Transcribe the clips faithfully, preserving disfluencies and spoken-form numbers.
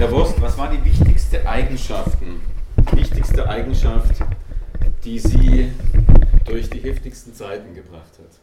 Herr Wurst, was war die wichtigste Eigenschaften, die wichtigste Eigenschaft, die Sie durch die heftigsten Zeiten gebracht hat?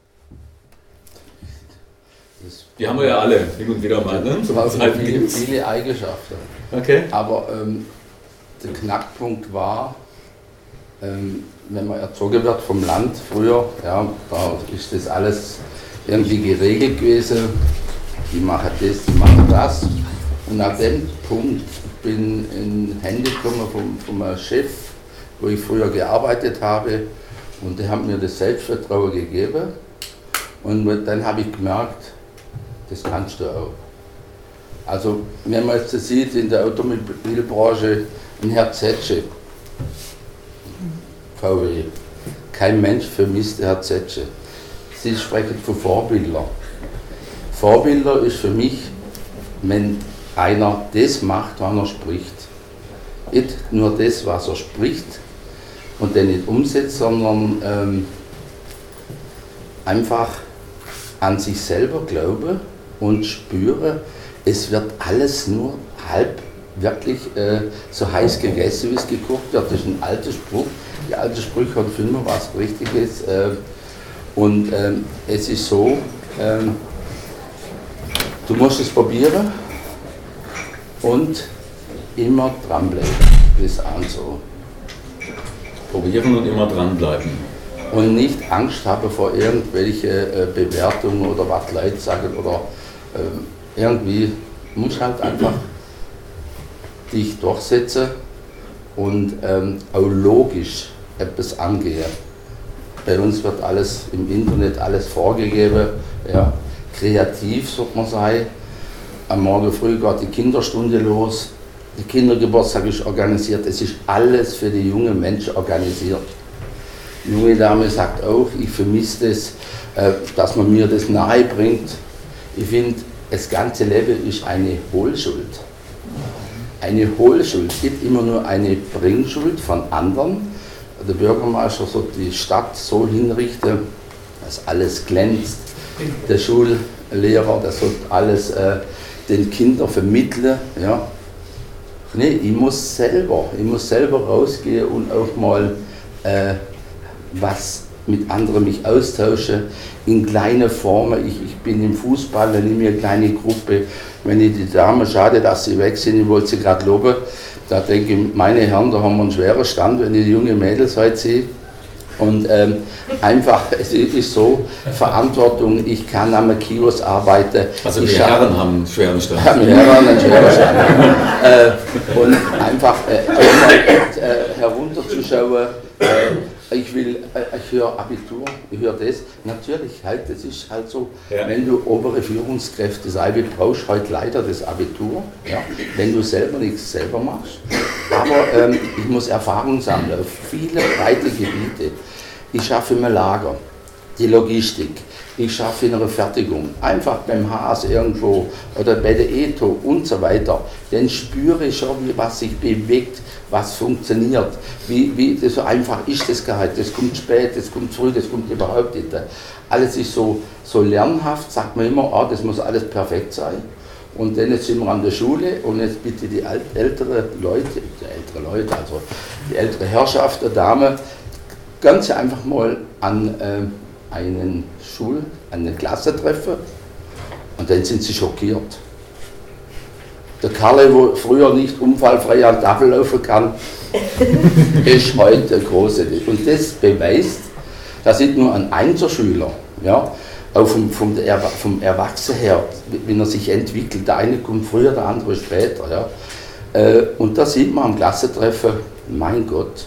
Die haben wir ja alle, hin und wieder mal, ne? So also viele, viele Eigenschaften. Okay. Aber ähm, der Knackpunkt war, ähm, wenn man erzogen wird vom Land früher, ja, da ist das alles irgendwie geregelt gewesen. Die machen das, die machen das. Und ab dem Punkt bin ich in Hände gekommen vom, vom Chef, wo ich früher gearbeitet habe. Und der hat mir das Selbstvertrauen gegeben. Und dann habe ich gemerkt, das kannst du auch. Also, wenn man jetzt sieht in der Automobilbranche, ein Herr Zetsche, V W, kein Mensch vermisst Herr Zetsche. Sie sprechen von Vorbildern. Vorbilder ist für mich, wenn einer das macht, was er spricht. Nicht nur das, was er spricht und dann nicht umsetzt, sondern ähm, einfach an sich selber glauben und spüre, es wird alles nur halb wirklich äh, so heiß gegessen, wie es gekocht wird. Das ist ein alter Spruch. Die alte Sprüche haben immer was Richtiges. Äh, und ähm, es ist so, ähm, du musst es probieren und immer dranbleiben. Das ist auch so. Probieren und immer dranbleiben. Und nicht Angst haben vor irgendwelchen äh, Bewertungen oder was Leute sagen oder äh, irgendwie muss halt einfach dich durchsetzen und ähm, auch logisch etwas angehen. Bei uns wird alles im Internet alles vorgegeben, ja, kreativ, sagt man sei. Am Morgen früh geht die Kinderstunde los, der Kindergeburtstag ist organisiert, es ist alles für die jungen Menschen organisiert. Die junge Dame sagt auch, ich vermisse das, äh, dass man mir das nahe bringt. Ich finde, das ganze Leben ist eine Hohlschuld. Eine Hohlschuld, nicht immer nur eine Bringschuld von anderen. Der Bürgermeister soll die Stadt so hinrichten, dass alles glänzt. Der Schullehrer, der soll alles äh, den Kindern vermitteln. Ja. Nee, ich muss selber, ich muss selber rausgehen und auch mal äh, was mit anderen mich austausche, in kleine Formen. Ich, ich bin im Fußball, dann nehme ich eine kleine Gruppe. Wenn ich die Damen, schade, dass sie weg sind, ich wollte sie gerade loben, da denke ich, meine Herren, da haben wir einen schweren Stand, wenn ich die junge Mädels heute sehe. Und ähm, einfach, es ist so, Verantwortung, ich kann am Kiosk arbeiten. Also die Herren haben einen schweren Stand. Ja, die Herren haben einen schweren Stand. äh, und einfach äh, mal, äh, herunterzuschauen, äh, ich will, äh, ich höre Abitur, ich höre das. Natürlich, halt, das ist halt so, ja. Wenn du obere Führungskräfte sei, du brauchst heute leider das Abitur, ja, wenn du selber nichts selber machst. Aber ähm, ich muss Erfahrung sammeln auf viele breite Gebiete. Ich schaffe im Lager, die Logistik, ich schaffe in einer Fertigung, einfach beim Haas irgendwo oder bei der E T O und so weiter. Dann spüre ich schon, wie was sich bewegt, was funktioniert, wie, wie das so einfach ist das Gehalt. Das kommt spät, das kommt früh, das kommt überhaupt nicht. Alles ist so, so lernhaft, sagt man immer, oh, das muss alles perfekt sein. Und dann jetzt sind wir an der Schule und jetzt bitte die ältere Leute, die ältere Leute, also die ältere Herrschaft der Dame, ganz einfach mal an äh, einen Schul, an eine Klasse treffen und dann sind sie schockiert. Der Karle, wo früher nicht unfallfrei an der Tafel laufen kann, ist heute der große. Und das beweist, dass nicht nur ein Einzelschüler, ja, auch vom, vom, vom Erwachsenen her, wenn er sich entwickelt, der eine kommt früher, der andere später. Ja. Und da sieht man am Klassentreffen, mein Gott,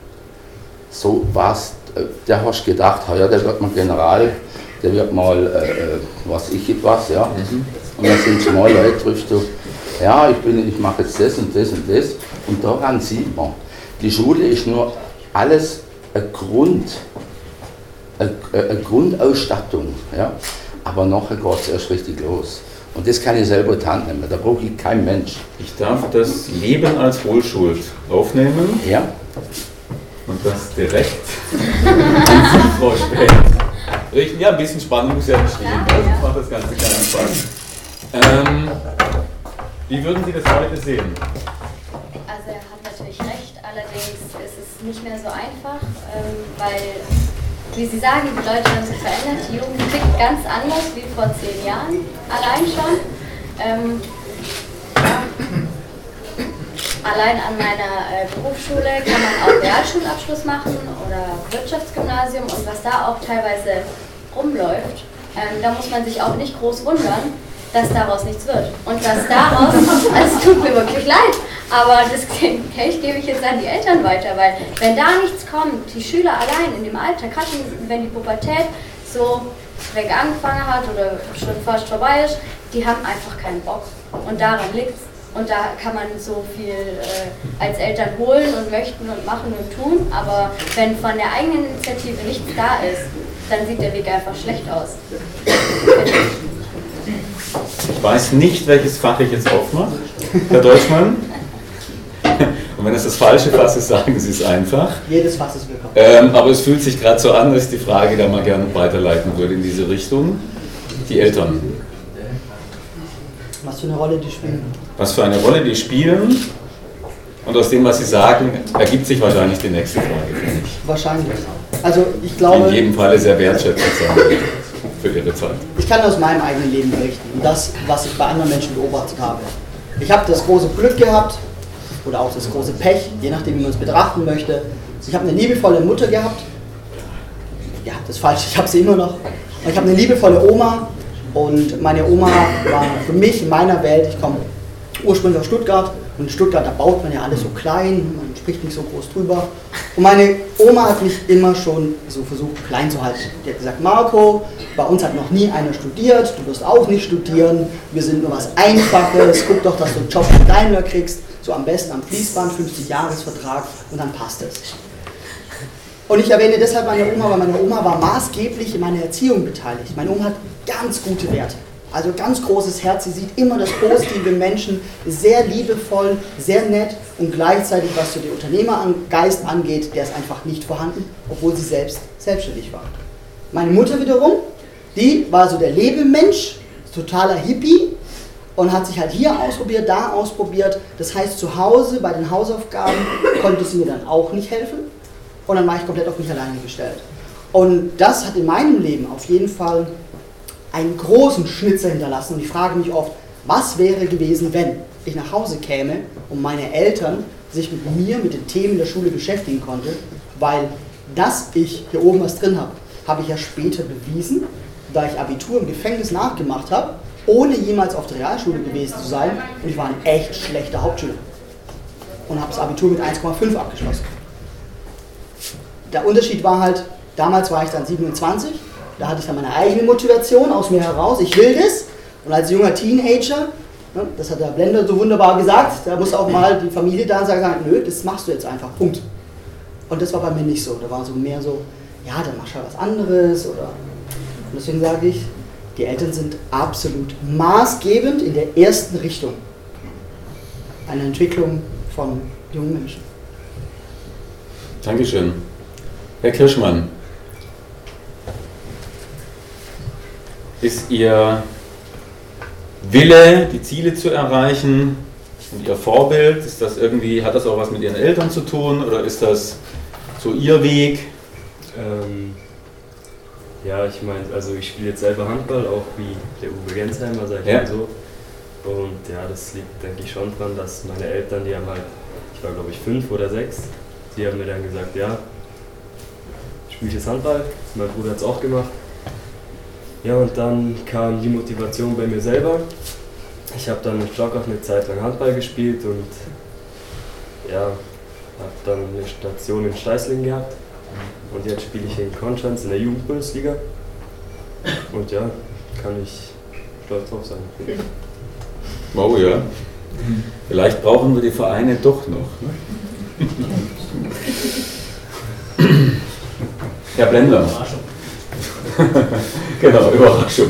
so was, der hast gedacht, ja, der wird mal General, der wird mal, äh, was ich etwas, ja. Und dann sind zwei Leute, triffst du, ja, ich, bin, ich mache jetzt das und das und das. Und daran sieht man, die Schule ist nur alles ein Grund, eine, eine Grundausstattung, ja? Aber nachher geht es erst richtig los. Und das kann ich selber in die Hand nehmen, da brauche ich keinen Mensch. Ich darf das Leben als Hohlschuld aufnehmen. Ja. Und das direkt an Frau Späth richten. Ja, ein bisschen Spannung muss ja entstehen, also das macht das Ganze ganz spannend. Ähm, Wie würden Sie das heute sehen? Also er hat natürlich recht, allerdings ist es nicht mehr so einfach, ähm, weil, wie Sie sagen, die Leute haben sich verändert, die Jugend tickt ganz anders wie vor zehn Jahren, allein schon. Ähm, ja. Allein an meiner äh, Berufsschule kann man auch Realschulabschluss machen oder Wirtschaftsgymnasium und was da auch teilweise rumläuft, ähm, da muss man sich auch nicht groß wundern, dass daraus nichts wird. Und dass daraus, also es tut mir wirklich leid, aber das Geld gebe ich jetzt an die Eltern weiter, weil wenn da nichts kommt, die Schüler allein in dem Alter, gerade wenn die Pubertät so direkt angefangen hat oder schon fast vorbei ist, die haben einfach keinen Bock. Und daran liegt es. Und da kann man so viel äh, als Eltern holen und möchten und machen und tun, aber wenn von der eigenen Initiative nichts da ist, dann sieht der Weg einfach schlecht aus. Ich weiß nicht, welches Fach ich jetzt aufmache, Herr Deutschmann. Und wenn es das falsche Fach ist, sagen Sie es einfach. Jedes Fach ist willkommen. Ähm, aber es fühlt sich gerade so an, dass ich die Frage da mal gerne weiterleiten würde in diese Richtung. Die Eltern. Was für eine Rolle die spielen. Was für eine Rolle die spielen. Und aus dem, was Sie sagen, ergibt sich wahrscheinlich die nächste Frage, finde ich. Wahrscheinlich. Also ich glaube... In jedem Falle sehr wertschätzend sein für Ihre Zeit. Ich kann aus meinem eigenen Leben berichten und das, was ich bei anderen Menschen beobachtet habe. Ich habe das große Glück gehabt, oder auch das große Pech, je nachdem, wie man es betrachten möchte. Ich habe eine liebevolle Mutter gehabt. Ja, das ist falsch, ich habe sie immer noch. Und ich habe eine liebevolle Oma. Und meine Oma war für mich in meiner Welt, ich komme ursprünglich aus Stuttgart, und in Stuttgart, da baut man ja alles so klein, man spricht nicht so groß drüber. Und meine Oma hat mich immer schon so versucht, klein zu halten. Die hat gesagt, Marco, bei uns hat noch nie einer studiert, du wirst auch nicht studieren, wir sind nur was Einfaches, guck doch, dass du einen Job bei Daimler kriegst, so am besten am Fließband, fünfzig-Jahres-Vertrag und dann passt es. Und ich erwähne deshalb meine Oma, weil meine Oma war maßgeblich in meiner Erziehung beteiligt. Meine Oma hat ganz gute Werte, also ganz großes Herz. Sie sieht immer das Positive im Menschen, ist sehr liebevoll, sehr nett und gleichzeitig, was so den Unternehmergeist angeht, der ist einfach nicht vorhanden, obwohl sie selbst selbstständig war. Meine Mutter wiederum, die war so der Lebemensch, totaler Hippie und hat sich halt hier ausprobiert, da ausprobiert. Das heißt, zu Hause bei den Hausaufgaben konnte sie mir dann auch nicht helfen. Und dann war ich komplett auf mich alleine gestellt. Und das hat in meinem Leben auf jeden Fall einen großen Schnitzer hinterlassen. Und ich frage mich oft, was wäre gewesen, wenn ich nach Hause käme und meine Eltern sich mit mir, mit den Themen der Schule beschäftigen konnten, weil dass ich hier oben was drin habe, habe ich ja später bewiesen, da ich Abitur im Gefängnis nachgemacht habe, ohne jemals auf der Realschule gewesen zu sein. Und ich war ein echt schlechter Hauptschüler. Und habe das Abitur mit eins Komma fünf abgeschlossen. Der Unterschied war halt, damals war ich dann siebenundzwanzig, da hatte ich dann meine eigene Motivation aus mir heraus, ich will das. Und als junger Teenager, das hat der Blender so wunderbar gesagt, da muss auch mal die Familie da sagen, nö, das machst du jetzt einfach, Punkt. Und das war bei mir nicht so, da war so mehr so, ja, dann machst du halt was anderes. Oder und deswegen sage ich, die Eltern sind absolut maßgebend in der ersten Richtung einer Entwicklung von jungen Menschen. Dankeschön. Herr Kirschmann, ist Ihr Wille, die Ziele zu erreichen und Ihr Vorbild, ist das irgendwie, hat das auch was mit Ihren Eltern zu tun oder ist das so Ihr Weg? Ähm, ja, ich meine, also ich spiele jetzt selber Handball, auch wie der Uwe Gensheimer, sag ich Ja. mal so. Und ja, das liegt, denke ich, schon dran, dass meine Eltern, die haben halt, ich war glaube ich fünf oder sechs, die haben mir dann gesagt, ja, spiele ich jetzt Handball, mein Bruder hat es auch gemacht. Ja, und dann kam die Motivation bei mir selber. Ich habe dann in Stockach eine Zeit lang Handball gespielt und ja, habe dann eine Station in Steißlingen gehabt. Und jetzt spiele ich in Konstanz in der Jugendbundesliga. Und ja, kann ich stolz drauf sein. Oh ja. Vielleicht brauchen wir die Vereine doch noch. Ne? Herr Blender. Überraschung. Genau, Überraschung.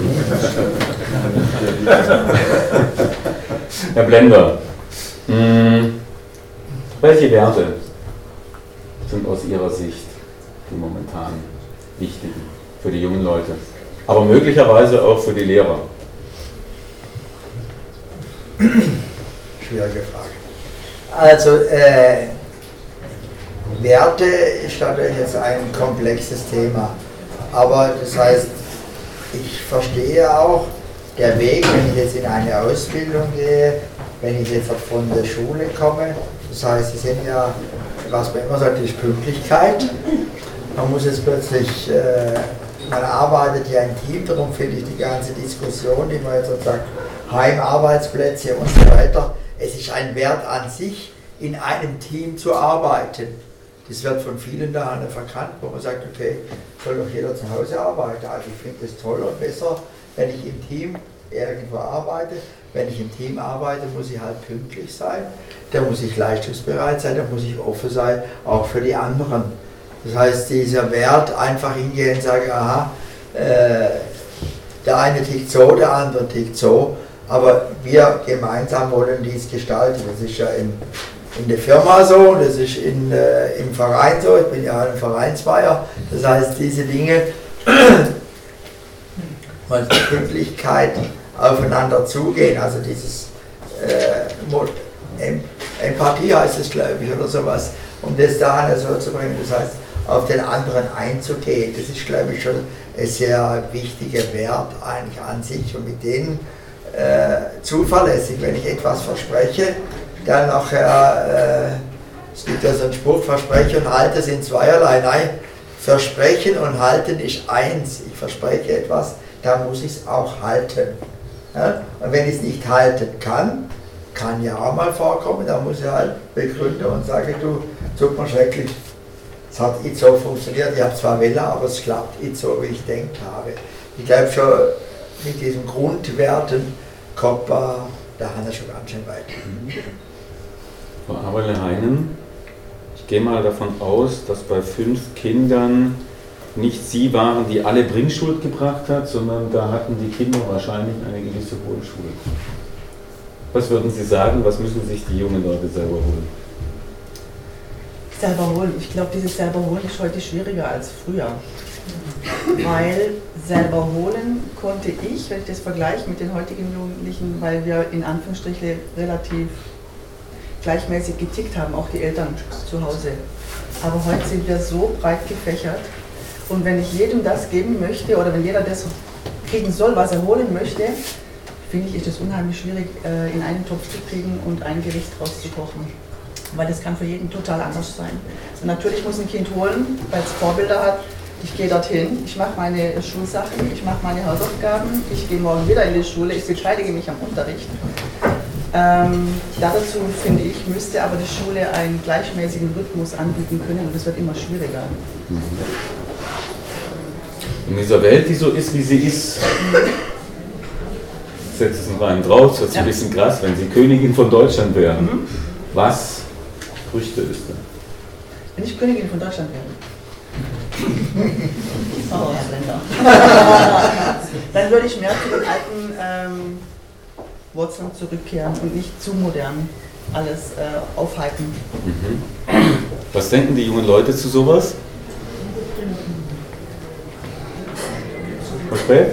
Herr Blender, mh, welche Werte sind aus Ihrer Sicht die momentan wichtigen für die jungen Leute, aber möglicherweise auch für die Lehrer? schwierige Frage. Also, äh, Werte ist natürlich jetzt ein komplexes Thema. Aber das heißt, ich verstehe auch, der Weg, wenn ich jetzt in eine Ausbildung gehe, wenn ich jetzt von der Schule komme, das heißt, es sind ja, was man immer sagt, ist Pünktlichkeit. Man muss jetzt plötzlich, äh, man arbeitet ja im Team, darum finde ich die ganze Diskussion, die man jetzt so sagt, Heimarbeitsplätze und so weiter, es ist ein Wert an sich, in einem Team zu arbeiten. Das wird von vielen daher verkannt, wo man sagt, okay, soll doch jeder zu Hause arbeiten. Also ich finde es toll und besser, wenn ich im Team irgendwo arbeite. Wenn ich im Team arbeite, muss ich halt pünktlich sein, da muss ich leistungsbereit sein, da muss ich offen sein, auch für die anderen. Das heißt, dieser Wert einfach hingehen und sagen, aha, äh, der eine tickt so, der andere tickt so, aber wir gemeinsam wollen dies gestalten. Das ist ja in, in der Firma so, das ist in, äh, im Verein so, ich bin ja ein Vereinsfeier, das heißt, diese Dinge, und die Pünktlichkeit, aufeinander zugehen, also dieses äh, Empathie heißt es, glaube ich, oder sowas, um das da so zu bringen, das heißt, auf den anderen einzugehen, das ist, glaube ich, schon ein sehr wichtiger Wert eigentlich an sich und mit denen äh, zuverlässig, wenn ich etwas verspreche, dann nachher, äh, es gibt ja so einen Spruch, Versprechen und Halten sind zweierlei, nein, Versprechen und Halten ist eins, ich verspreche etwas, dann muss ich es auch halten. Ja? Und wenn ich es nicht halten kann, kann ja auch mal vorkommen, dann muss ich halt begründen und sagen, du, tut mir schrecklich, es hat nicht so funktioniert, ich habe zwar Welle, aber es klappt nicht so, wie ich denkt habe. Ich glaube schon, mit diesen Grundwerten kommt man, da haben wir schon ganz schön weit. Frau Aberle-Heinen, ich gehe mal davon aus, dass bei fünf Kindern nicht Sie waren, die alle Bringschuld gebracht hat, sondern da hatten die Kinder wahrscheinlich eine gewisse Hohlschule. Was würden Sie sagen, was müssen sich die jungen Leute selber holen? Selber holen. Ich glaube, dieses selber holen ist heute schwieriger als früher. Weil selber holen konnte ich, wenn ich das vergleiche mit den heutigen Jugendlichen, weil wir in Anführungsstrichen relativ gleichmäßig getickt haben, auch die Eltern zu Hause. Aber heute sind wir so breit gefächert. Und wenn ich jedem das geben möchte oder wenn jeder das kriegen soll, was er holen möchte, finde ich, ist es unheimlich schwierig, in einen Topf zu kriegen und ein Gericht rauszukochen. Weil das kann für jeden total anders sein. Und natürlich muss ein Kind holen, weil es Vorbilder hat. Ich gehe dorthin, ich mache meine Schulsachen, ich mache meine Hausaufgaben, ich gehe morgen wieder in die Schule, ich beteilige mich am Unterricht. Ähm, dazu, finde ich, müsste aber die Schule einen gleichmäßigen Rhythmus anbieten können und das wird immer schwieriger. In dieser Welt, die so ist, wie sie ist, setzt es einen Reim drauf, das ist ja ein bisschen krass, wenn Sie Königin von Deutschland wären. Mhm. Was Früchte ist denn? Wenn ich Königin von Deutschland wäre? Oh, dann würde ich mehr zu den alten ähm, Wurzeln zurückkehren und nicht zu modern alles äh, aufhypen. Mhm. Was denken die jungen Leute zu sowas? Frau Spät?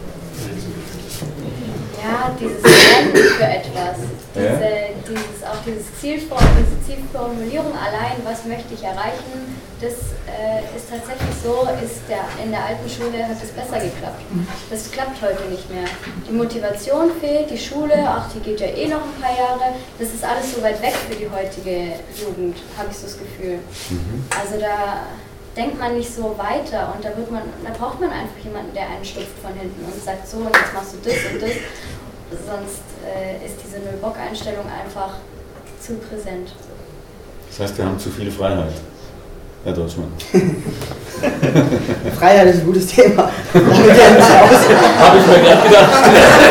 Ja, dieses Brennen für etwas, diese, ja. dieses, auch dieses Zielform, diese Zielformulierung allein, was möchte ich erreichen, das äh, ist tatsächlich so, ist der, in der alten Schule hat es besser geklappt. Das klappt heute nicht mehr. Die Motivation fehlt, die Schule, ach die geht ja eh noch ein paar Jahre, das ist alles so weit weg für die heutige Jugend, habe ich so das Gefühl. Mhm. Also da denkt man nicht so weiter und da, wird man, da braucht man einfach jemanden, der einen stupft von hinten und sagt so und jetzt machst du das und das. Sonst äh, ist diese Null-Bock-Einstellung einfach zu präsent. Das heißt, wir haben zu viel Freiheit, Herr Deutschmann. Freiheit ist ein gutes Thema. Habe ich mir gerade gedacht.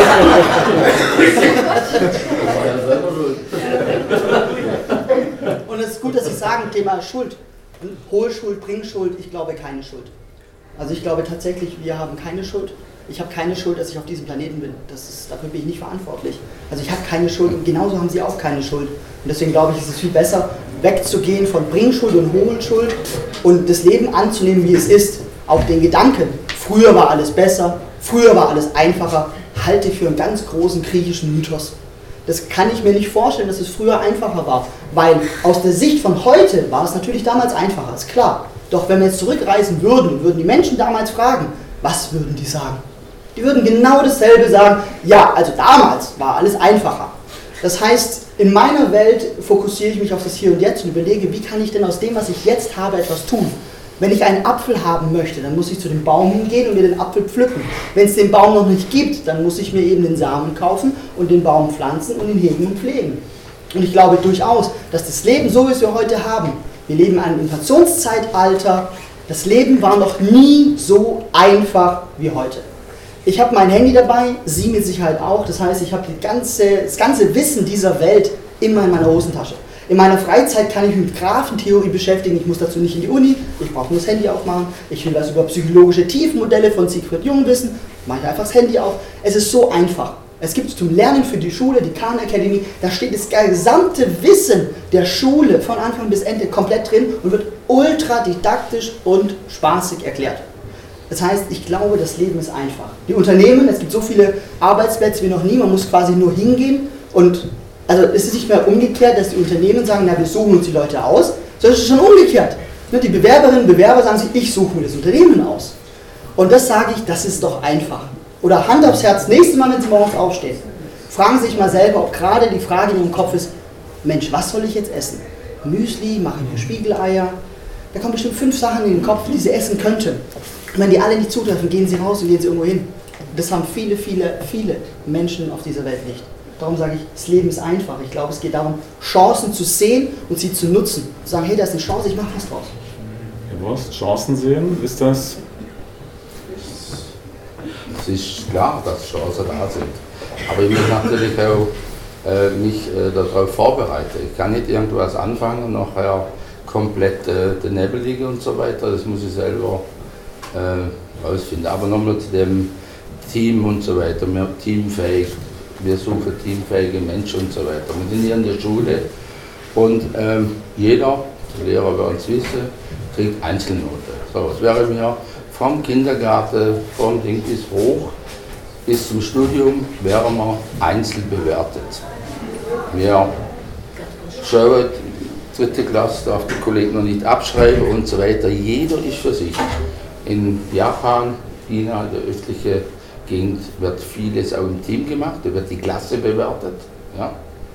Und es ist gut, dass Sie sagen, Thema Schuld. Hohlschuld, Bringschuld, ich glaube keine Schuld. Also ich glaube tatsächlich, wir haben keine Schuld. Ich habe keine Schuld, dass ich auf diesem Planeten bin. Das ist, dafür bin ich nicht verantwortlich. Also ich habe keine Schuld und genauso haben Sie auch keine Schuld. Und deswegen glaube ich, ist es viel besser, wegzugehen von Bringschuld und Hohlschuld und das Leben anzunehmen, wie es ist. Auch den Gedanken, früher war alles besser, früher war alles einfacher, halte ich für einen ganz großen griechischen Mythos. Das kann ich mir nicht vorstellen, dass es früher einfacher war. Weil aus der Sicht von heute war es natürlich damals einfacher, ist klar. Doch wenn wir jetzt zurückreisen würden und würden die Menschen damals fragen, was würden die sagen? Die würden genau dasselbe sagen, ja, also damals war alles einfacher. Das heißt, in meiner Welt fokussiere ich mich auf das Hier und Jetzt und überlege, wie kann ich denn aus dem, was ich jetzt habe, etwas tun? Wenn ich einen Apfel haben möchte, dann muss ich zu dem Baum hingehen und mir den Apfel pflücken. Wenn es den Baum noch nicht gibt, dann muss ich mir eben den Samen kaufen und den Baum pflanzen und ihn hegen und pflegen. Und ich glaube durchaus, dass das Leben, so wie es wir heute haben, wir leben in einem Informationszeitalter, das Leben war noch nie so einfach wie heute. Ich habe mein Handy dabei, Sie mit Sicherheit auch, das heißt, ich habe die ganze, das ganze Wissen dieser Welt immer in meiner Hosentasche. In meiner Freizeit kann ich mich mit Graphentheorie beschäftigen, ich muss dazu nicht in die Uni, ich brauche nur das Handy aufmachen, ich will was über psychologische Tiefenmodelle von Siegfried Jung wissen, mache ich einfach das Handy auf. Es ist so einfach. Es gibt zum Lernen für die Schule, die Khan Academy, da steht das gesamte Wissen der Schule von Anfang bis Ende komplett drin und wird ultra didaktisch und spaßig erklärt. Das heißt, ich glaube, das Leben ist einfach. Die Unternehmen, es gibt so viele Arbeitsplätze wie noch nie, man muss quasi nur hingehen und also es ist nicht mehr umgekehrt, dass die Unternehmen sagen, na, wir suchen uns die Leute aus, sondern es ist schon umgekehrt. Die Bewerberinnen und Bewerber sagen sich, ich suche mir das Unternehmen aus. Und das sage ich, das ist doch einfach. Oder Hand aufs Herz, nächstes Mal, wenn Sie morgens aufstehen, fragen Sie sich mal selber, ob gerade die Frage in Ihrem Kopf ist, Mensch, was soll ich jetzt essen? Müsli, mache ich mir Spiegeleier? Da kommen bestimmt fünf Sachen in den Kopf, die Sie essen könnten. Und wenn die alle nicht zutreffen, gehen Sie raus und gehen Sie irgendwo hin. Das haben viele, viele, viele Menschen auf dieser Welt nicht. Darum sage ich, das Leben ist einfach. Ich glaube, es geht darum, Chancen zu sehen und sie zu nutzen. Zu sagen, hey, da ist eine Chance, ich mache was draus. Herr Wurst, Chancen sehen, ist das? Es ist klar, dass Chancen da sind. Aber ich muss natürlich auch äh, mich äh, darauf vorbereiten. Ich kann nicht irgendwas anfangen und nachher komplett äh, daneben liegen und so weiter. Das muss ich selber äh, rausfinden. Aber nochmal zu dem Team und so weiter, mehr teamfähig. Wir suchen teamfähige Menschen und so weiter. Wir sind hier in der Schule und ähm, jeder, die Lehrer werden es wissen, kriegt Einzelnote. So, es wäre mir vom Kindergarten, vom Ding bis hoch, bis zum Studium, wären wir einzeln bewertet. Wir schauen, dritte Klasse darf der Kollege noch nicht abschreiben und so weiter. Jeder ist für sich. In Japan, China, der östliche Gegend wird vieles auch im Team gemacht, da wird die Klasse bewertet. Ja.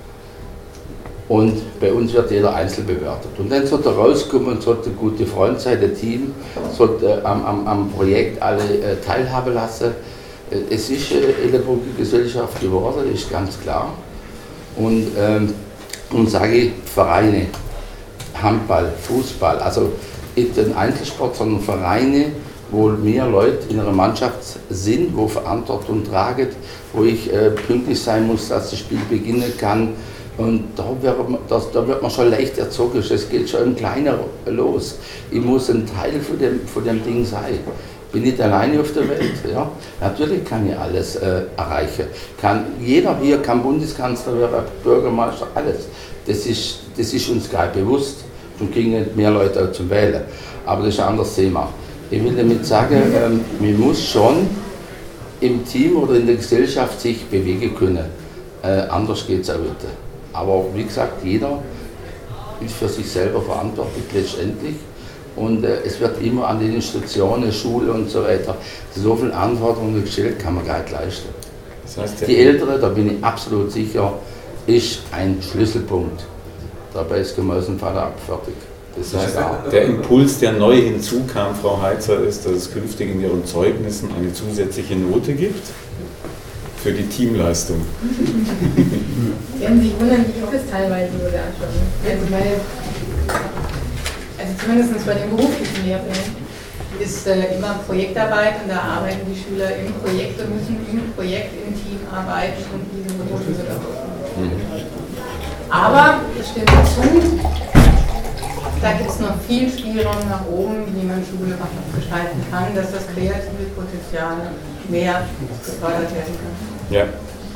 Und bei uns wird jeder einzeln bewertet. Und dann sollte er rauskommen und sollte ein guter Freund sein, der Team, sollte äh, am, am, am Projekt alle äh, teilhaben lassen. Äh, es ist äh, eine Gesellschaft geworden, ist ganz klar. Und, ähm, und sage ich, Vereine, Handball, Fußball, also nicht den Einzelsport, sondern Vereine, wo mehr Leute in einer Mannschaft sind, wo Verantwortung tragen, wo ich äh, pünktlich sein muss, dass das Spiel beginnen kann. Und da wird, man, das, da wird man schon leicht erzogen. Es geht schon im Kleinen los. Ich muss ein Teil von dem, von dem Ding sein. Ich bin nicht alleine auf der Welt. Ja? Natürlich kann ich alles äh, erreichen. Kann, jeder hier kann Bundeskanzler werden, Bürgermeister, alles. Das ist, das ist uns gar nicht bewusst. Und kriegen nicht mehr Leute auch zum Wählen. Aber das ist ein anderes Thema. Ich will damit sagen, ähm, man muss schon im Team oder in der Gesellschaft sich bewegen können. Äh, anders geht es auch nicht. Aber wie gesagt, jeder ist für sich selber verantwortlich letztendlich. Und äh, es wird immer an den Institutionen, Schule und so weiter, so viele Anforderungen gestellt, kann man gar nicht leisten. Das heißt, die Ältere, da bin ich absolut sicher, ist ein Schlüsselpunkt. Dabei ist gemeißen Vater ab, fertig. Das heißt, der Impuls, der neu hinzukam, Frau Heitzer, ist, dass es künftig in Ihren Zeugnissen eine zusätzliche Note gibt für die Teamleistung. Werden Sie sich wundern, wie ich das teilweise sogar schon. Also, meine, also zumindest bei den beruflichen Lehrplänen ist äh, immer Projektarbeit und da arbeiten die Schüler im Projekt und müssen im Projekt im Team arbeiten und diese Noten sind auch. Mhm. Aber es stimmt dazu. Da gibt es noch viel Spielraum nach oben, wie man Schule gestalten kann, dass das kreative Potenzial mehr gefördert werden kann. Ja.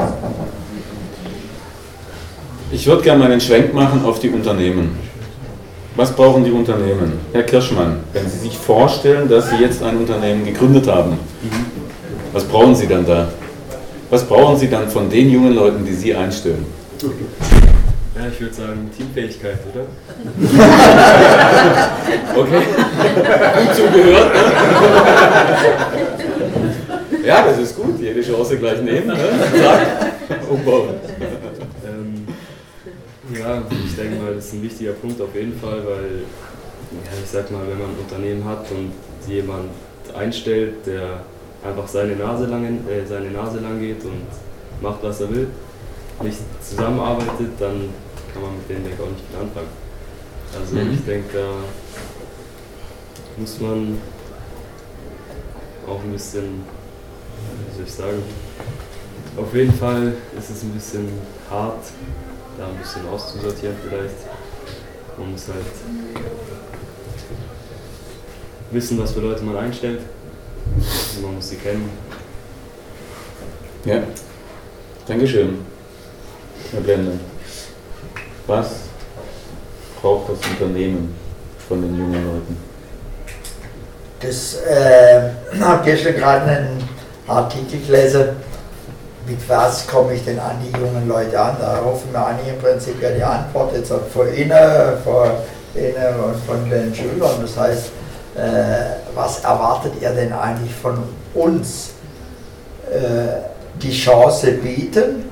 Ich würde gerne mal einen Schwenk machen auf die Unternehmen. Was brauchen die Unternehmen? Herr Kirschmann, wenn Sie sich vorstellen, dass Sie jetzt ein Unternehmen gegründet haben, was brauchen Sie dann da? Was brauchen Sie dann von den jungen Leuten, die Sie einstellen? Ja, ich würde sagen Teamfähigkeit, oder? Okay. Gut zugehört. Ne? Ja, das ist gut. Jede Chance gleich nehmen. Ne? Zack. Umbauen. Ähm, ja, ich denke mal, das ist ein wichtiger Punkt auf jeden Fall, weil, ja, ich sag mal, wenn man ein Unternehmen hat und jemand einstellt, der einfach seine Nase lang, äh, seine Nase lang geht und macht, was er will, nicht zusammenarbeitet, dann kann man mit dem denke ich auch nicht viel anfangen. Also mhm. ich denke, da muss man auch ein bisschen, wie soll ich sagen, auf jeden Fall ist es ein bisschen hart, da ein bisschen auszusortieren vielleicht. Man muss halt wissen, was für Leute man einstellt. Man muss sie kennen. Ja, Dankeschön, Herr Blende. Was braucht das Unternehmen von den jungen Leuten? Das äh, habe gestern gerade einen Artikel gelesen, mit was komme ich denn an die jungen Leute an? Da rufen wir eigentlich im Prinzip ja die Antwort jetzt von Ihnen, von Ihnen und von den Schülern. Das heißt, äh, was erwartet ihr denn eigentlich von uns? Äh, die Chance bieten,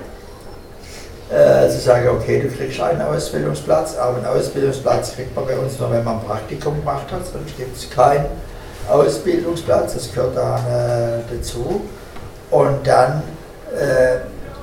äh, zu sagen, okay, du kriegst einen Ausbildungsplatz, aber einen Ausbildungsplatz kriegt man bei uns nur, wenn man ein Praktikum gemacht hat, sonst gibt es keinen Ausbildungsplatz, das gehört dann äh, dazu. Und dann äh,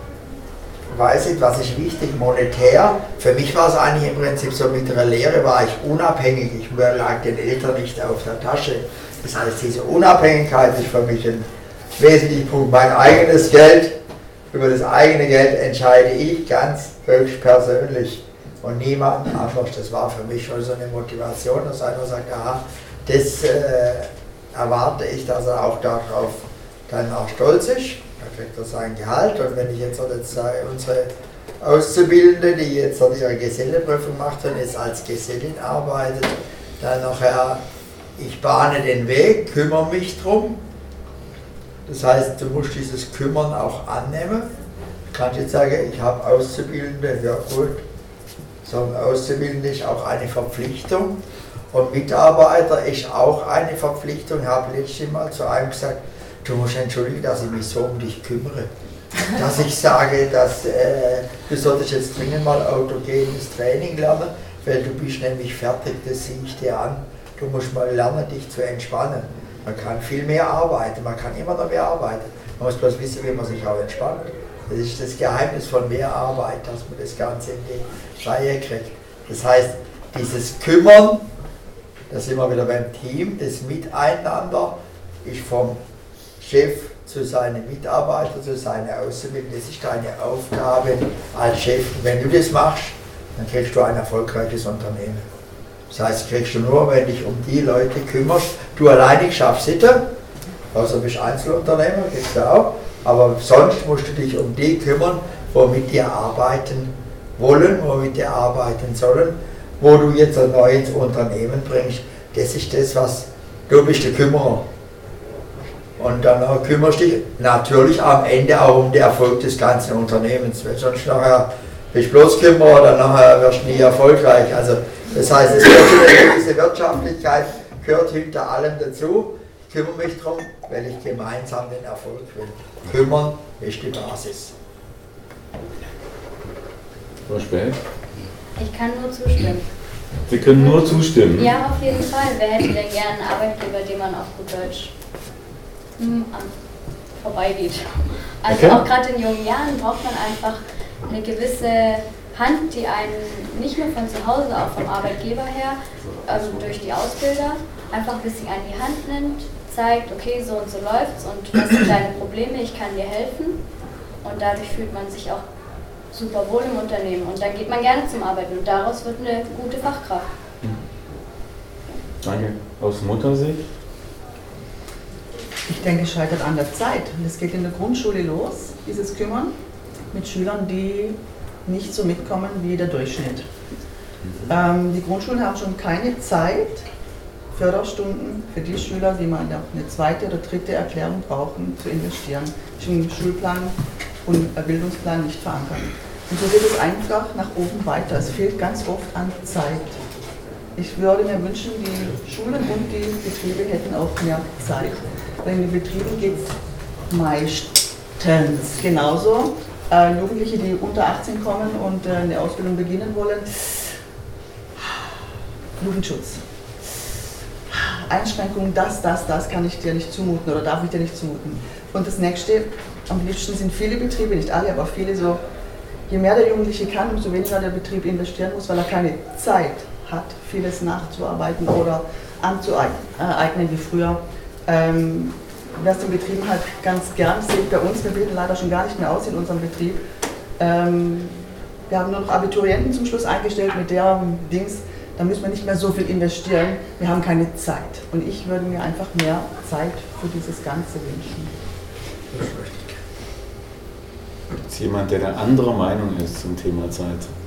weiß ich, was ist wichtig, monetär. Für mich war es eigentlich im Prinzip so, mit der Lehre war ich unabhängig, ich lag den Eltern nicht auf der Tasche. Das heißt, diese Unabhängigkeit ist für mich ein wesentlicher Punkt. Mein eigenes Geld, über das eigene Geld entscheide ich ganz höchstpersönlich und niemand anders. Das war für mich schon so eine Motivation, dass einer sagt, aha, das äh, erwarte ich, dass er auch darauf dann auch stolz ist. Da kriegt er sein Gehalt. Und wenn ich jetzt, jetzt unsere Auszubildende, die jetzt ihre Gesellenprüfung macht und jetzt als Gesellin arbeitet, dann nachher, ich bahne den Weg, kümmere mich drum. Das heißt, du musst dieses Kümmern auch annehmen. Du kannst jetzt sagen, ich habe Auszubildende, ja gut. So ein Auszubildende ist auch eine Verpflichtung. Und Mitarbeiter ist auch eine Verpflichtung. Ich habe letztes Mal zu einem gesagt, du musst entschuldigen, dass ich mich so um dich kümmere. Dass ich sage, dass äh, du solltest jetzt dringend mal autogenes Training lernen, weil du bist nämlich fertig, das sehe ich dir an. Du musst mal lernen, dich zu entspannen. Man kann viel mehr arbeiten, man kann immer noch mehr arbeiten. Man muss bloß wissen, wie man sich auch entspannt. Das ist das Geheimnis von mehr Arbeit, dass man das Ganze in die Reihe kriegt. Das heißt, dieses Kümmern, da sind wir wieder beim Team, das Miteinander ist vom Chef zu seinen Mitarbeitern, zu seinen Auszubildenden, das ist deine Aufgabe als Chef. Und wenn du das machst, dann kriegst du ein erfolgreiches Unternehmen. Das heißt, kriegst du nur, wenn du dich um die Leute kümmerst. Du alleine schaffst es nicht, außer du bist Einzelunternehmer, kriegst du auch. Aber sonst musst du dich um die kümmern, wo mit dir arbeiten wollen, wo mit dir arbeiten sollen, wo du jetzt ein neues Unternehmen bringst. Das ist das, was du bist, der Kümmerer. Und dann kümmerst du dich natürlich am Ende auch um den Erfolg des ganzen Unternehmens. Weil sonst nachher bist du bloß Kümmerer, dann nachher wirst du nie erfolgreich. Also, das heißt, es gehört eine gewisse Wirtschaftlichkeit gehört hinter allem dazu. Ich kümmere mich darum, weil ich gemeinsam den Erfolg will. Kümmern ist die Basis. Frau Speck? Ich kann nur zustimmen. Sie können nur zustimmen? Ja, auf jeden Fall. Wer hätte denn gerne einen Arbeitgeber, den man auf gut Deutsch hm, an, vorbeigeht? Also okay. Auch gerade in jungen Jahren braucht man einfach eine gewisse Hand, die einen nicht nur von zu Hause, auch vom Arbeitgeber her, also durch die Ausbilder, einfach ein bisschen an die Hand nimmt, zeigt, okay, so und so läuft's und was sind deine Probleme, ich kann dir helfen. Und dadurch fühlt man sich auch super wohl im Unternehmen und dann geht man gerne zum Arbeiten und daraus wird eine gute Fachkraft. Danke. Aus Muttersicht? Ich denke, es scheitert an der Zeit. Und es geht in der Grundschule los, dieses Kümmern mit Schülern, die nicht so mitkommen wie der Durchschnitt. Ähm, die Grundschulen haben schon keine Zeit, Förderstunden für die Schüler, die man eine zweite oder dritte Erklärung brauchen, zu investieren. Ist im Schulplan und Bildungsplan nicht verankert. Und so geht es einfach nach oben weiter. Es fehlt ganz oft an Zeit. Ich würde mir wünschen, die Schulen und die Betriebe hätten auch mehr Zeit. Weil in den Betrieben geht es meistens genauso. Äh, Jugendliche, die unter achtzehn kommen und äh, eine Ausbildung beginnen wollen, Jugendschutz. Einschränkungen, das, das, das kann ich dir nicht zumuten oder darf ich dir nicht zumuten. Und das nächste, am liebsten sind viele Betriebe, nicht alle, aber viele so, je mehr der Jugendliche kann, umso weniger der Betrieb investieren muss, weil er keine Zeit hat, vieles nachzuarbeiten oder anzueignen wie früher. Ähm, das den Betrieben halt ganz gern sehe ich bei uns, wir bilden leider schon gar nicht mehr aus in unserem Betrieb. Ähm, wir haben nur noch Abiturienten zum Schluss eingestellt mit der Dings, da müssen wir nicht mehr so viel investieren, wir haben keine Zeit. Und ich würde mir einfach mehr Zeit für dieses Ganze wünschen. Gibt es jemand, der eine andere Meinung ist zum Thema Zeit?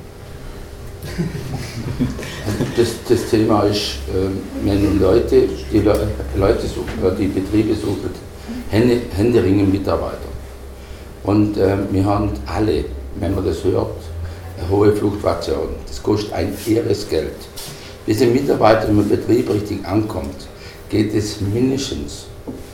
Das, das Thema ist, wenn Leute, die Leute suchen, die Betriebe suchen, Hände, händeringend Mitarbeiter. Und äh, wir haben alle, wenn man das hört, eine hohe Fluktuation. Das kostet ein irres Geld. Bis ein Mitarbeiter im Betrieb richtig ankommt, geht es mindestens,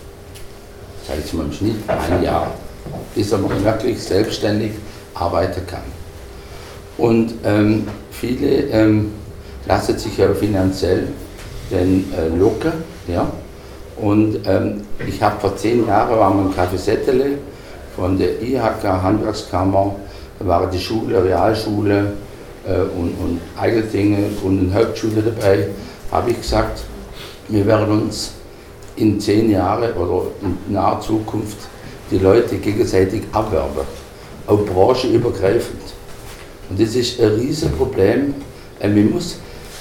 sage ich mal im Schnitt, ein Jahr, bis er wirklich selbstständig arbeiten kann. Und ähm, viele ähm, lassen sich ja finanziell den äh, locker. Ja? Und ähm, ich habe vor zehn Jahren, waren wir im Café Settele von der I H K Handwerkskammer, da war die Schule, Realschule äh, und, und Eigeltinge und eine Hauptschule dabei, habe ich gesagt, wir werden uns in zehn Jahren oder in naher Zukunft die Leute gegenseitig abwerben, auch branchenübergreifend. Und das ist ein riesiges Problem. Man muss,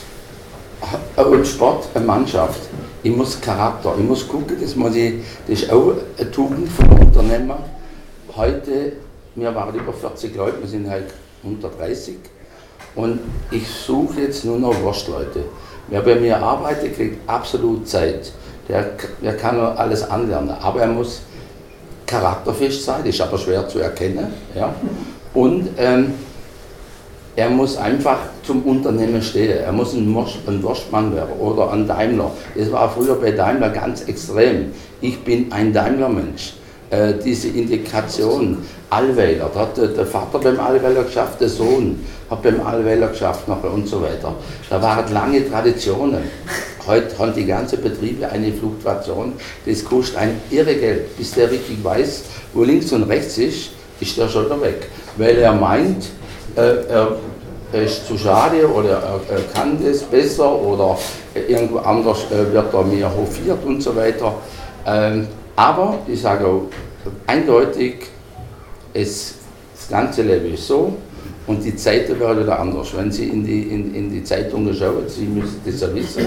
auch im Sport, eine Mannschaft, ich muss Charakter, ich muss gucken, das, muss ich, das ist auch eine Tugend von Unternehmer. Heute, wir waren über vierzig Leute, wir sind halt unter dreißig und ich suche jetzt nur noch Wurstleute. Wer bei mir arbeitet, kriegt absolut Zeit. Der, der kann nur alles anlernen, aber er muss charakterfest sein, das ist aber schwer zu erkennen. Ja? Und ähm, er muss einfach zum Unternehmen stehen. Er muss ein, ein Wurstmann werden oder ein Daimler. Das war früher bei Daimler ganz extrem. Ich bin ein Daimler-Mensch. Äh, diese Integration, Allweiler, da hat der, der Vater beim Allweiler geschafft, der Sohn hat beim Allweiler geschafft nachher und so weiter. Da waren lange Traditionen. Heute haben die ganzen Betriebe eine Fluktuation. Das kostet ein irre Geld. Bis der richtig weiß, wo links und rechts ist, ist der schon da weg. Weil er meint, Er, er ist zu schade oder er, er kann das besser oder irgendwo anders wird er mehr hofiert und so weiter. Ähm, aber ich sage auch eindeutig, es, das ganze Leben ist so und die Zeiten werden wieder anders. Wenn Sie in die, in, in die Zeitungen schauen, Sie müssen das ja wissen.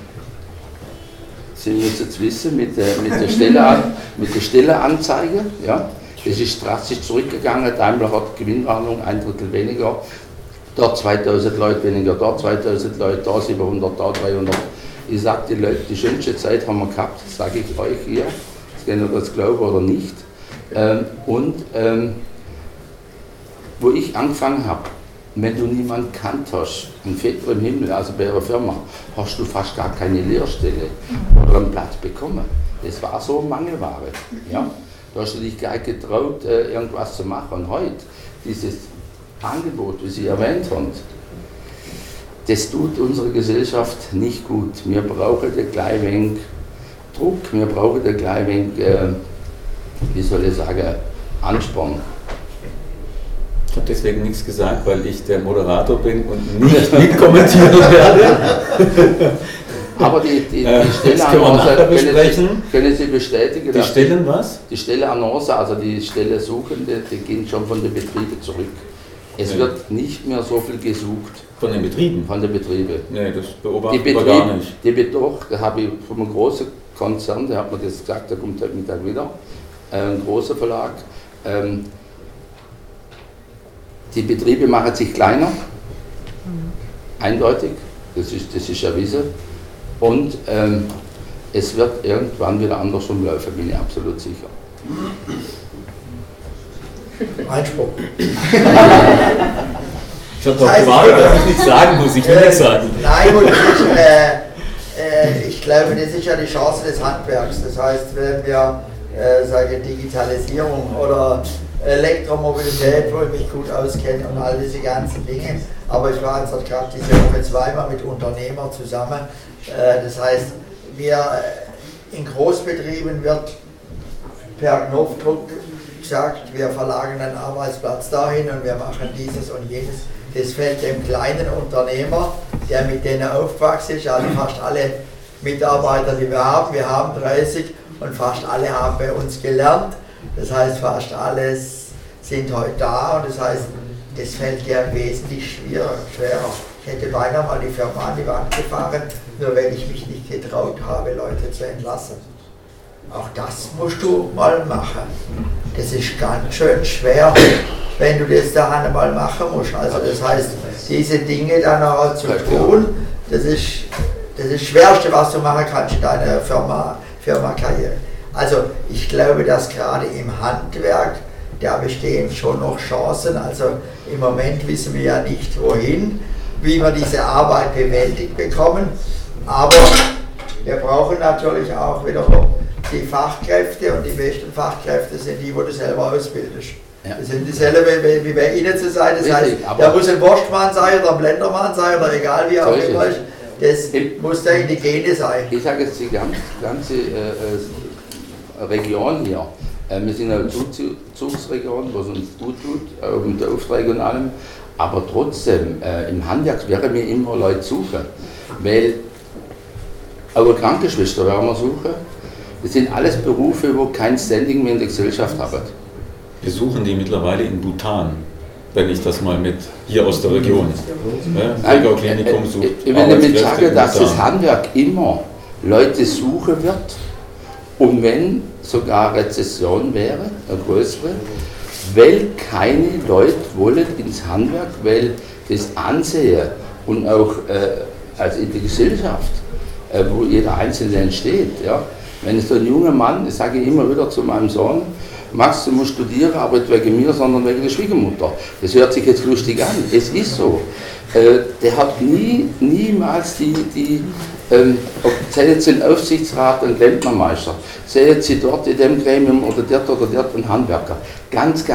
Sie müssen es wissen mit der, mit der, Stelle, mit der Stellenanzeige. Ja. Das ist drastisch zurückgegangen, Daimler hat Gewinnwarnung, ein Drittel weniger, dort zweitausend Leute weniger, dort zweitausend Leute, da siebenhundert, da dreihundert. Ich sage, die Leute, die schönste Zeit haben wir gehabt, sage ich euch hier, das können ihr das glauben oder nicht. Ähm, und ähm, wo ich angefangen habe, wenn du niemanden kannt hast, ein Vetter im Himmel, also bei einer Firma, hast du fast gar keine Lehrstelle oder einen Platz bekommen. Das war so Mangelware. Ja? Da hast du dich gar nicht getraut, irgendwas zu machen. Und heute, dieses Angebot, wie Sie erwähnt haben, das tut unsere Gesellschaft nicht gut. Wir brauchen ein klein wenig Druck, wir brauchen ein klein wenig, äh, wie soll ich sagen, Ansporn. Ich habe deswegen nichts gesagt, weil ich der Moderator bin und nicht mitkommentieren werde. Aber die, die, die Stellenannonce, können, können Sie bestätigen? Die Stellen was? Die Stellenannonce, also die Stelle Suchende, die gehen schon von den Betrieben zurück. Es Nee. wird nicht mehr so viel gesucht. Von den Betrieben? Von den Betrieben. Nee, das beobachten Die wir Betriebe, gar nicht. die doch, da habe ich von einem großen Konzern, der hat mir das gesagt, der kommt heute Mittag wieder, äh, ein großer Verlag. Ähm, die Betriebe machen sich kleiner, eindeutig, das ist, das ist erwiesen. Und ähm, es wird irgendwann wieder andersrum laufen, bin ich absolut sicher. Einspruch. Ich habe doch gewartet, dass ich nicht sagen muss, ich will nicht sagen. Nein, und ich, äh, äh, ich glaube, das ist ja die Chance des Handwerks. Das heißt, wenn wir äh, sage Digitalisierung oder Elektromobilität, wo ich mich gut auskenne und all diese ganzen Dinge. Aber ich war jetzt gerade diese Woche zweimal mit Unternehmern zusammen. Äh, das heißt, wir in Großbetrieben wird per Knopfdruck gesagt, wir verlagern einen Arbeitsplatz dahin und wir machen dieses und jenes. Das fällt dem kleinen Unternehmer, der mit denen aufgewachsen ist, also fast alle Mitarbeiter, die wir haben, wir haben dreißig und fast alle haben bei uns gelernt. Das heißt, fast alle sind heute da und das heißt, das fällt dir wesentlich schwerer. Ich hätte beinahe mal die Firma an die Wand gefahren, nur weil ich mich nicht getraut habe, Leute zu entlassen. Auch das musst du mal machen. Das ist ganz schön schwer, wenn du das da einmal machen musst. Also das heißt, diese Dinge dann auch zu tun, das ist das, ist das Schwerste, was du machen kannst in deiner Firma, Firma-Karriere. Also ich glaube, dass gerade im Handwerk, da bestehen schon noch Chancen. Also im Moment wissen wir ja nicht wohin, wie wir diese Arbeit bewältigt bekommen. Aber wir brauchen natürlich auch wiederum die Fachkräfte und die besten Fachkräfte sind die, die du selber ausbildest. Ja. Das sind dieselbe wie, wie bei Ihnen zu sein. Das Richtig, heißt, der muss ein Wurstmann sein oder ein Blendermann sein oder egal wie auch immer. Das ich, muss der in die Gene sein. Ich sage jetzt die ganze, ganze äh, Region hier. Äh, wir sind eine Zuzugsregion, was uns gut tut, auch mit den Aufträgen und allem. Aber trotzdem, äh, im Handwerk werden wir immer Leute suchen. Weil auch Krankenschwester werden wir suchen. Das sind alles Berufe, wo kein Standing mehr in der Gesellschaft haben. Wir suchen die mittlerweile in Bhutan, wenn ich das mal mit hier aus der Region. Ja, Klinikum sucht. Ich will damit sagen, dass das Handwerk immer Leute suchen wird und wenn sogar Rezession wäre, eine größere, weil keine Leute wollen ins Handwerk, weil das Ansehen und auch äh, also in der Gesellschaft, äh, wo jeder Einzelne entsteht, ja, wenn es so ein junger Mann, das sage ich immer wieder zu meinem Sohn, Max, du musst studieren, aber nicht wegen mir, sondern wegen der Schwiegermutter. Das hört sich jetzt lustig an, es ist so. Äh, der hat nie, niemals die, die ähm, ob sei jetzt ein Aufsichtsrat, ein Klempnermeister, sei jetzt sie dort in dem Gremium oder dort oder dort ein Handwerker. Ganz, ganz